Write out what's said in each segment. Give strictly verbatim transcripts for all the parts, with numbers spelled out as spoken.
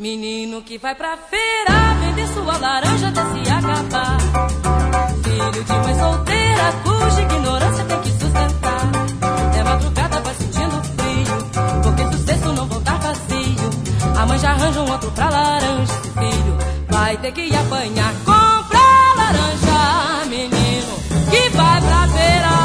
Menino que vai pra feira vender sua laranja até se acabar. Filho de mãe solteira cuja ignorância tem que sustentar. É madrugada, vai sentindo frio, porque se o cesto não voltar vazio, a mãe já arranja um outro pra laranja. Esse filho vai ter que apanhar. Compra laranja, menino que vai pra feira.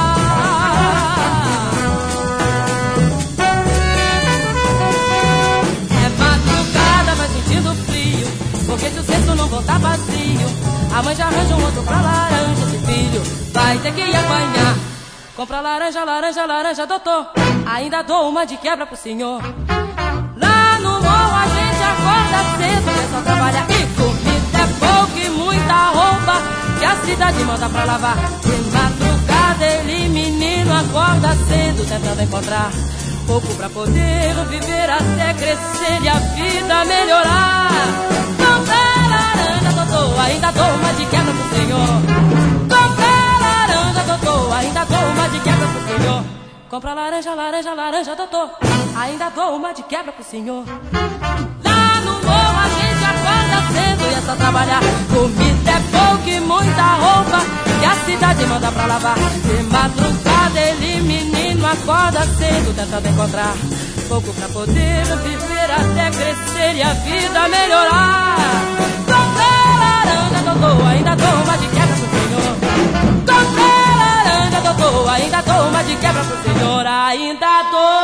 Porque se o cesto não voltar vazio, a mãe já arranja um outro pra laranja. Esse filho vai ter que apanhar. Compra laranja, laranja, laranja, doutor, ainda dou uma de quebra pro senhor. Lá no morro a gente acorda cedo, é só trabalhar e comida é pouco e muita roupa que a cidade manda pra lavar. De madrugada ele, menino, acorda cedo, tentando encontrar pouco pra poder viver até crescer e a vida melhorar. Compra laranja, doutor, ainda dou uma de quebra pro senhor. Compra laranja, doutor, ainda dou uma de quebra pro senhor. Compra laranja, laranja, laranja, doutor, ainda dou uma de quebra pro senhor. Lá no morro a gente acorda cedo e é só trabalhar. Comida é pouco e muita roupa que a cidade manda pra lavar. De madrugada ele, menino, acorda cedo tentando encontrar pouco pra poder viver até crescer e a vida melhorar. Compra laranja, doutor, ainda dou uma de quebra pro senhor. Compra laranja, doutor, ainda dou uma de quebra pro senhor. Ainda dou